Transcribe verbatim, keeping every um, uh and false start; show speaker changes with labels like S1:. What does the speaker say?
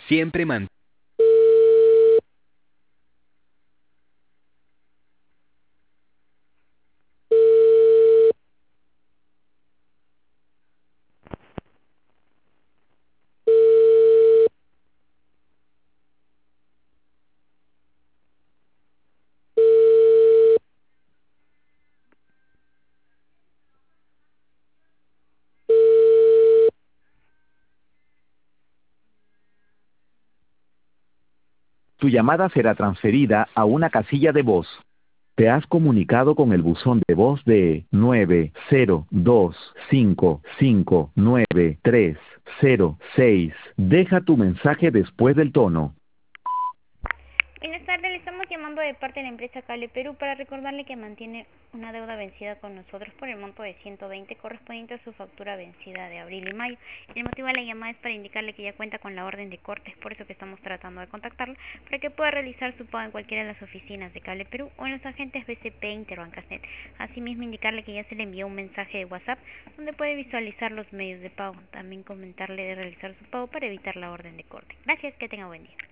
S1: Siempre mantén.
S2: Tu llamada será transferida a una casilla de voz. Te has comunicado con el buzón de voz de nueve cero dos cinco cinco nueve tres cero seis. Deja tu mensaje después del tono.
S3: Buenas tardes, le estamos llamando de parte de la empresa Cable Perú para recordarle que mantiene una deuda vencida con nosotros por el monto de ciento veinte correspondiente a su factura vencida de abril y mayo. El motivo de la llamada es para indicarle que ya cuenta con la orden de corte, es por eso que estamos tratando de contactarlo para que pueda realizar su pago en cualquiera de las oficinas de Cable Perú o en los agentes B C P e Interbancasnet. Asimismo, indicarle que ya se le envió un mensaje de WhatsApp donde puede visualizar los medios de pago. También comentarle de realizar su pago para evitar la orden de corte. Gracias, que tenga buen día.